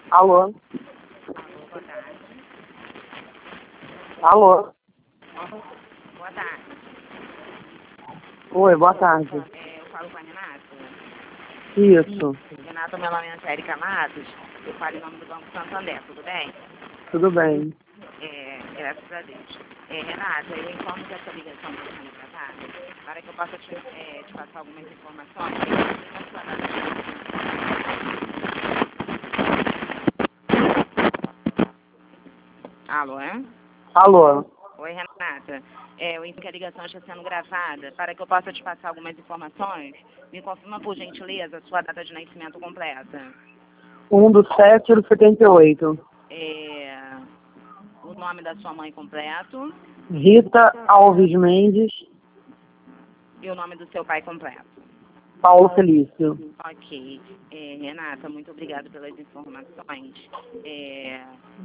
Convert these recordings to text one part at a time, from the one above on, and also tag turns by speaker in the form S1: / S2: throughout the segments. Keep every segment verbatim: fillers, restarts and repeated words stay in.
S1: Alô?
S2: Alô, boa tarde.
S1: Alô?
S2: Boa tarde.
S1: Oi, boa tarde.
S2: É, eu falo com a Renata.
S1: Isso,
S2: Renata, meu nome é Érica Matos. Eu falo em nome do Banco Santander, tudo bem?
S1: tudo bem.
S2: É, graças a Deus. É, Renata, eu informo que essa ligação está sendo gravada para que eu possa te, é, te passar algumas informações. Na sua data de nascimento. Alô, é?
S1: Alô?
S2: Oi, Renata. É, eu informo que a ligação está sendo gravada para que eu possa te passar algumas informações. Me confirma, por gentileza, a sua data de nascimento completa.
S1: um do sete do setenta e oito.
S2: É, o nome da sua mãe completo
S1: Rita Alves Mendes,
S2: e o nome do seu pai completo.
S1: Paulo Felício.
S2: Ok. É, Renata, muito obrigada pelas informações. É,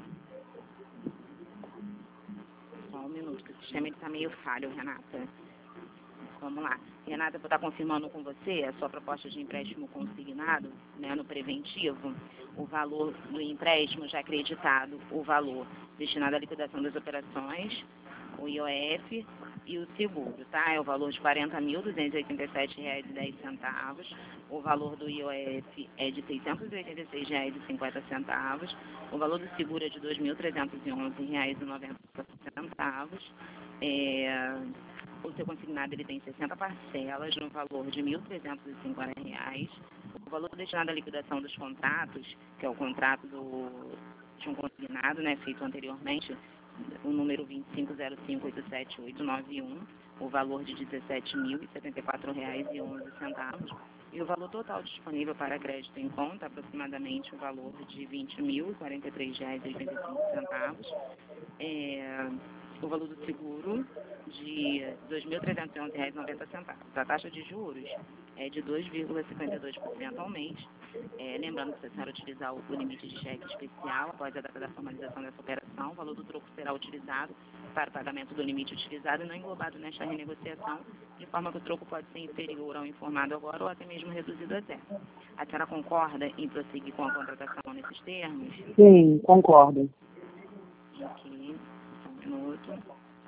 S2: só um minuto, que o sistema está meio falho, Renata. Vamos lá. Renata, vou estar confirmando com você a sua proposta de empréstimo consignado, né, no preventivo, o valor do empréstimo já acreditado, o valor destinado à liquidação das operações, o I O F e o seguro, tá? É o valor de quarenta mil duzentos e oitenta e sete reais e dez centavos. O valor do I O F é de seiscentos e oitenta e seis reais e cinquenta centavos. O valor do seguro é de dois mil trezentos e onze reais e noventa centavos. É... O seu consignado ele tem sessenta parcelas no valor de mil trezentos e cinquenta reais. O valor destinado à liquidação dos contratos, que é o contrato do, de um consignado, né, feito anteriormente, o número vinte e cinco zero cinco oito sete oito nove um, o valor de dezessete mil e setenta e quatro reais e onze centavos. E o valor total disponível para crédito em conta, aproximadamente o valor de vinte mil e quarenta e três reais e oitenta e cinco centavos. É, o valor do seguro de dois mil trezentos e onze reais e noventa centavos. A taxa de juros é de dois vírgula cinquenta e dois por cento ao mês. É, lembrando que se a senhora utilizar o limite de cheque especial após a data da formalização dessa operação, o valor do troco será utilizado para o pagamento do limite utilizado e não englobado nesta renegociação, de forma que o troco pode ser inferior ao informado agora ou até mesmo reduzido a zero. A senhora concorda em prosseguir com a contratação nesses termos?
S1: Sim, concordo.
S2: Ok, só um minuto.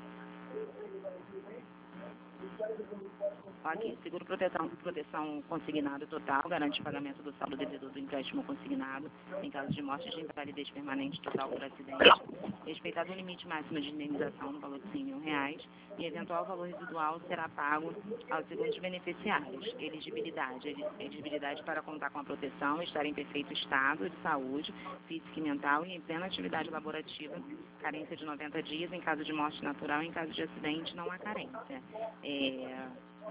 S2: Ok, seguro proteção, proteção consignado total, garante o pagamento do saldo devedor do empréstimo consignado em caso de morte de invalidez permanente total por acidente, respeitado o limite máximo de indenização no valor de cem mil reais e eventual valor residual será pago aos segundos beneficiários. Elegibilidade, elegibilidade para contar com a proteção, estar em perfeito estado de saúde, física e mental e em plena atividade laborativa, carência de noventa dias, em caso de morte natural, em caso de acidente não há carência. É...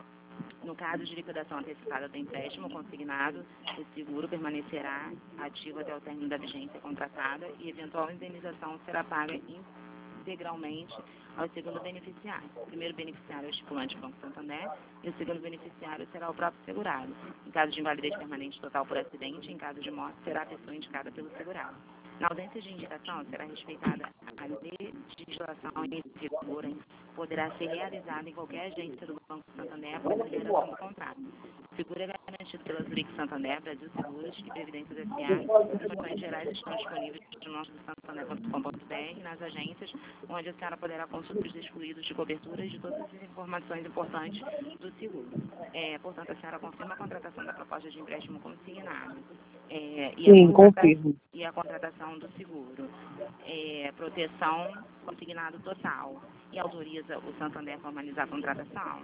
S2: No caso de liquidação antecipada do empréstimo consignado, o seguro permanecerá ativo até o término da vigência contratada e eventual indenização será paga integralmente ao segundo beneficiário. O primeiro beneficiário é o estipulante Banco Santander e o segundo beneficiário será o próprio segurado. Em caso de invalidez permanente total por acidente, em caso de morte, será a pessoa indicada pelo segurado. Na ausência de indicação, será respeitada a legislação em vigor, poderá ser realizada em qualquer agência do Banco Santander após a celebração do contrato. O seguro é garantido pela Zurich Santander, Brasil Seguros e Previdências S A Informações gerais estão disponíveis no nosso santander ponto com ponto br, nas agências, onde a senhora poderá consultar os excluídos de coberturas de todas as informações importantes do seguro. É, portanto, a senhora confirma a contratação da proposta de empréstimo consignado. É, e,
S1: Sim,
S2: a
S1: confirmo.
S2: e a contratação do seguro. É, proteção consignado total. E autoriza o Santander a formalizar a contratação?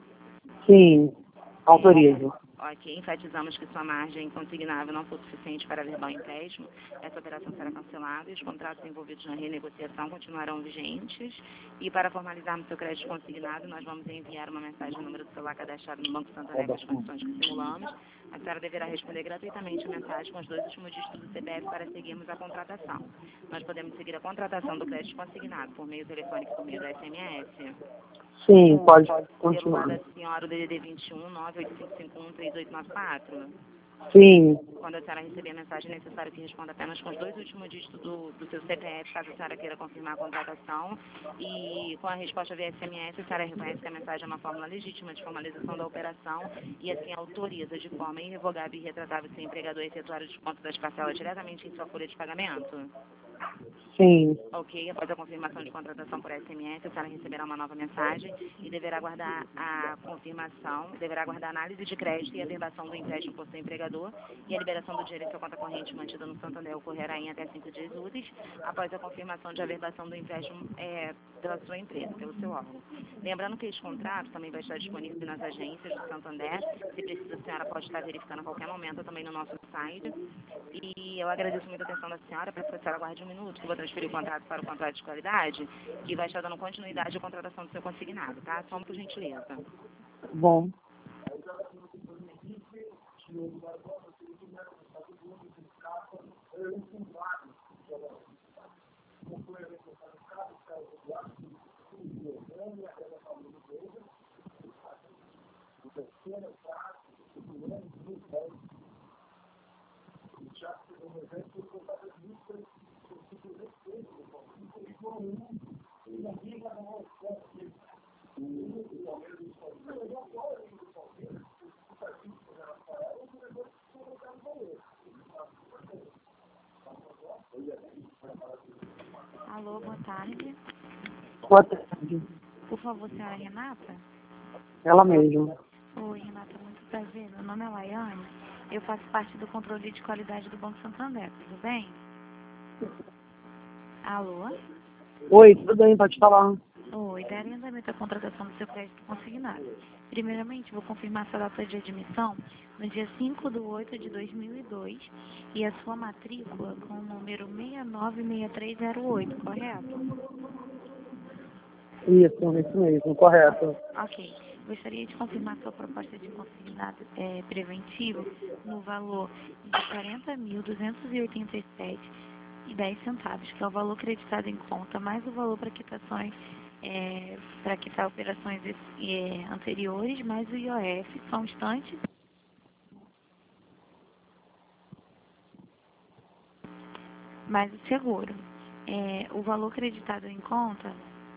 S1: Sim, autorizo.
S2: Ok, enfatizamos que sua margem consignável não for suficiente para verbal empréstimo. Essa operação será cancelada e os contratos envolvidos na renegociação continuarão vigentes. E para formalizarmos seu crédito consignado, nós vamos enviar uma mensagem no número do celular cadastrado no Banco Santander com as condições que simulamos. A senhora deverá responder gratuitamente a mensagem com os dois últimos dígitos do C P F para seguirmos a contratação. Nós podemos seguir a contratação do crédito consignado por meio telefônico, por meio da S M S.
S1: Sim, pode
S2: Celular
S1: continuar.
S2: da senhora, o D D D vinte e um, nove oito cinco cinco um, três oito nove quatro.
S1: Sim.
S2: Quando a senhora receber a mensagem, é necessário que responda apenas com os dois últimos dígitos do, do seu C P F, caso a senhora queira confirmar a contratação. E com a resposta via S M S, a senhora reconhece que a mensagem é uma fórmula legítima de formalização da operação e assim autoriza de forma irrevogável e irretratável seu empregador a efetuar o desconto das parcelas diretamente em sua folha de pagamento.
S1: Sim.
S2: Ok, após a confirmação de contratação por S M S, a senhora receberá uma nova mensagem e deverá aguardar a confirmação, deverá aguardar a análise de crédito e a averbação do empréstimo por seu empregador e a liberação do dinheiro em sua conta corrente mantida no Santander ocorrerá em até cinco dias úteis após a confirmação de averbação do empréstimo é, pela sua empresa, pelo seu órgão. Lembrando que este contrato também vai estar disponível nas agências do Santander, se precisa a senhora pode estar verificando a qualquer momento também no nosso site. E eu agradeço muito a atenção da senhora, peço que a senhora aguarde um minuto, que eu vou transferir o contrato para o contrato de qualidade, que vai estar dando continuidade à contratação do seu consignado, tá? Só por gentileza.
S1: Bom.
S3: Alô, boa tarde.
S1: Boa tarde.
S3: Por favor, senhora Renata?
S1: Ela mesma.
S3: Oi, Renata, muito prazer. Meu nome é Laiane. Eu faço parte do controle de qualidade do Banco Santander, tudo bem? Alô?
S1: Oi, tudo bem, pode falar.
S3: Oi, darei andamento à contratação do seu crédito consignado. Primeiramente, vou confirmar sua data de admissão no dia cinco de oito de dois mil e dois e a sua matrícula com o número seis nove seis três zero oito, correto?
S1: Isso, isso mesmo, correto.
S3: Ok. Gostaria de confirmar sua proposta de consignado é, preventivo no valor de quarenta mil duzentos e oitenta e sete e dez centavos, que é o valor creditado em conta, mais o valor para quitações, é, para quitar operações é, anteriores, mais o I O F. Só um instante. Mais o seguro. É, o valor creditado em conta...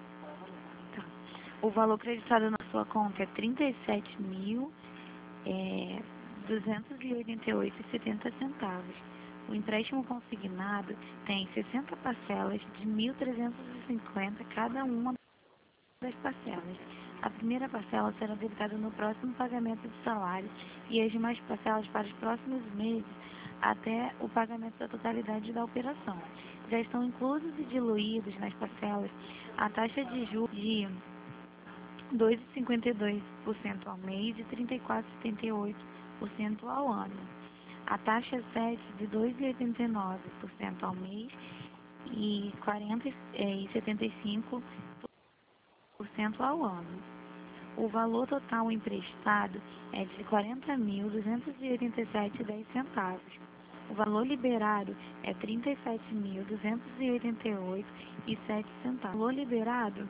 S3: O valor creditado na sua conta é trinta e sete mil duzentos e oitenta e oito reais e setenta centavos. O empréstimo consignado tem sessenta parcelas de mil trezentos e cinquenta cada uma das parcelas. A primeira parcela será debitada no próximo pagamento de salário e as demais parcelas para os próximos meses até o pagamento da totalidade da operação. Já estão inclusos e diluídos nas parcelas a taxa de juros de dois vírgula cinquenta e dois por cento ao mês e trinta e quatro vírgula setenta e oito por cento ao ano. A taxa sete de dois vírgula oitenta e nove por cento ao mês e quarenta vírgula setenta e cinco por cento ao ano. O valor total emprestado é de quarenta mil duzentos e oitenta e sete reais e dez centavos. O valor liberado é trinta e sete mil duzentos e oitenta e oito reais e sete centavos. O valor liberado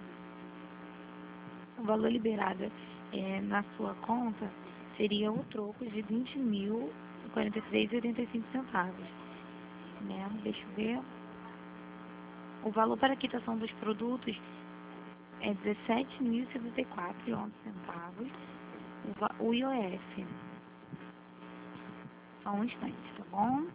S3: O valor liberado é, na sua conta seria o troco de vinte mil e quarenta e três reais e oitenta e cinco centavos. Né? Deixa eu ver. O valor para a quitação dos produtos é dezessete mil e setenta e quatro reais e onze centavos. O, va- o I O F. Só um instante, tá bom?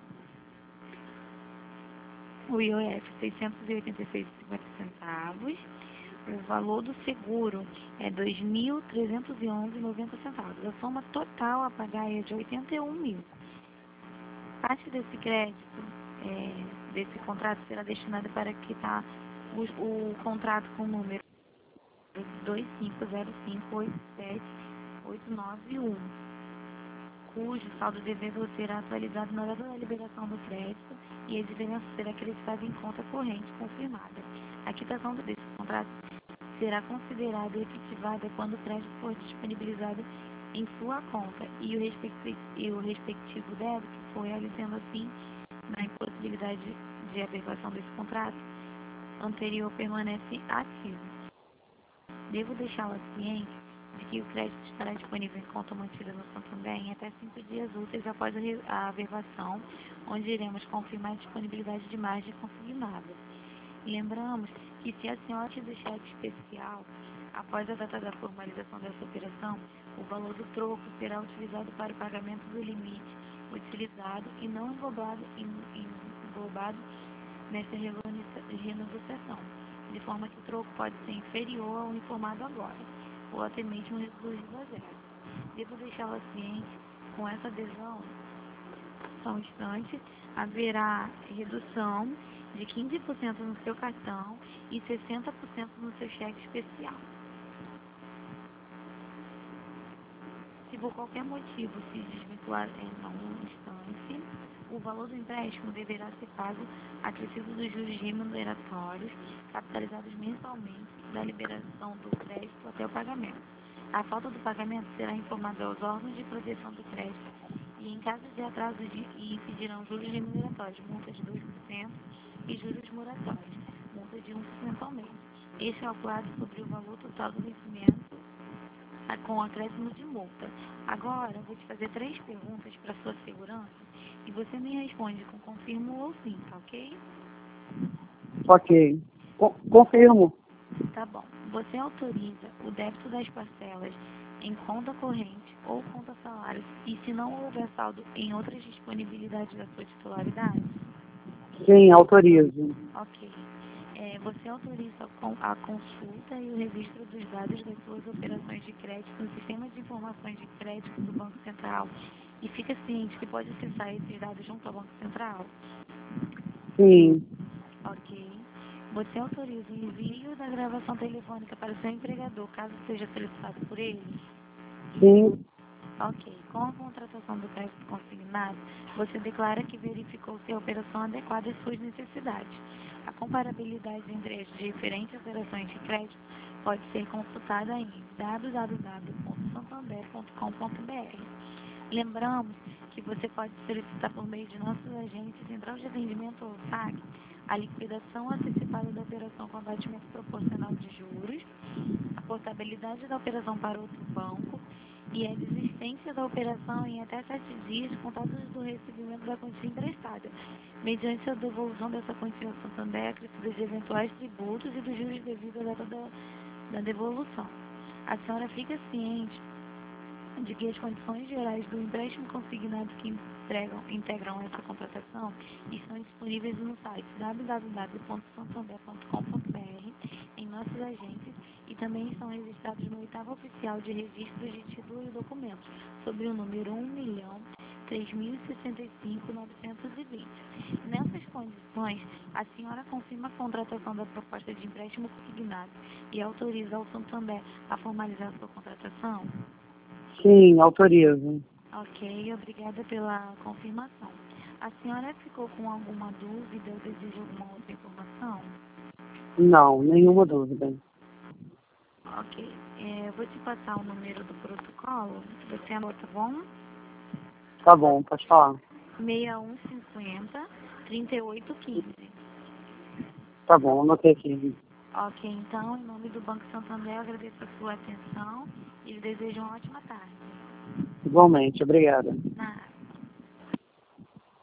S3: O I O F seiscentos e oitenta e seis reais e cinquenta centavos. O valor do seguro é dois mil trezentos e onze reais e noventa centavos. A soma total a pagar é de oitenta e um mil. Parte desse crédito, é, desse contrato, será destinada para quitar o, o contrato com o número dois cinco zero cinco oito sete oito nove um, cujo saldo devedor será atualizado na hora da liberação do crédito e a diferença será acreditada em conta corrente confirmada. A quitação desse contrato será considerada efetivada quando o crédito for disponibilizado em sua conta e o, respecti e o respectivo débito for realizando assim na impossibilidade de averbação desse contrato anterior permanece ativo. Devo deixá-la ciente de que o crédito estará disponível em conta mantida no Santander em até cinco dias úteis após a, re- a averbação, onde iremos confirmar a disponibilidade de margem consignada. Lembramos que se a senhora tiver cheque especial, após a data da formalização dessa operação, o valor do troco será utilizado para o pagamento do limite utilizado e não englobado, em- englobado nessa renegociação, renegociação, de forma que o troco pode ser inferior ao informado agora, ou até mesmo reduzido a zero. Devo deixá-la ciente, com essa adesão, só um instante, haverá redução de quinze por cento no seu cartão e sessenta por cento no seu cheque especial. Se por qualquer motivo se desvincular em algum instante, o valor do empréstimo deverá ser pago acrescido dos juros remuneratórios capitalizados mensalmente da liberação do crédito até o pagamento. A falta do pagamento será informada aos órgãos de proteção do crédito e, em caso de atraso, de, e incidirão juros remuneratórios, multa de dois por cento e juros moratórios, multa de um por cento ao mês. Este é calculado sobre o valor total do vencimento com acréscimo de multa. Agora, eu vou te fazer três perguntas para sua segurança e você me responde com confirmo ou sim, tá ok?
S1: Ok. Co- confirmo.
S3: Tá bom. Você autoriza o débito das parcelas em conta corrente ou conta salários e se não houver saldo em outras disponibilidades da sua titularidade?
S1: Sim, autorizo.
S3: Ok. É, você autoriza a con- a consulta e o registro dos dados das suas operações de crédito no sistema de informações de crédito do Banco Central e fica ciente que pode acessar esses dados junto ao Banco Central?
S1: Sim,
S3: Ok. Você autoriza o envio da gravação telefônica para seu empregador, caso seja solicitado por ele?
S1: sim,
S3: Ok. Com a contratação do crédito consignado, você declara que verificou se a operação adequada às suas necessidades. A comparabilidade entre as diferentes operações de crédito pode ser consultada em w w w ponto santander ponto com ponto b r. Lembramos que você pode solicitar por meio de nossos agentes, Central de Atendimento ou S A C, a liquidação antecipada da operação com abatimento proporcional de juros, a portabilidade da operação para outro banco e a desistência da operação em até sete dias contados do recebimento da quantia emprestada, mediante a devolução dessa quantia ao Santander, acrescida de eventuais tributos e dos juros devidos à data da, da devolução. A senhora fica ciente de que as condições gerais do empréstimo consignado que entregam, integram essa contratação estão disponíveis no site w w w ponto santander ponto com ponto b r, em nossos agentes, e também estão registrados no oitavo oficial de registros de título e documentos, sob o número um milhão três mil e sessenta e cinco mil novecentos e vinte. Nessas condições, a senhora confirma a contratação da proposta de empréstimo consignado e autoriza ao Santander a formalizar sua contratação?
S1: sim, autorizo.
S3: Ok, obrigada pela confirmação. A senhora ficou com alguma dúvida ou deseja alguma outra informação?
S1: Não, nenhuma dúvida.
S3: Ok, é, eu vou te passar o número do protocolo, você anota, tá bom?
S1: Tá bom, pode falar.
S3: seis um cinco zero, três oito um cinco.
S1: Tá bom, anotei aqui.
S3: Ok, então, em nome do Banco Santander, eu agradeço a sua atenção e lhe desejo uma ótima tarde.
S1: Igualmente, obrigada.
S3: Nada.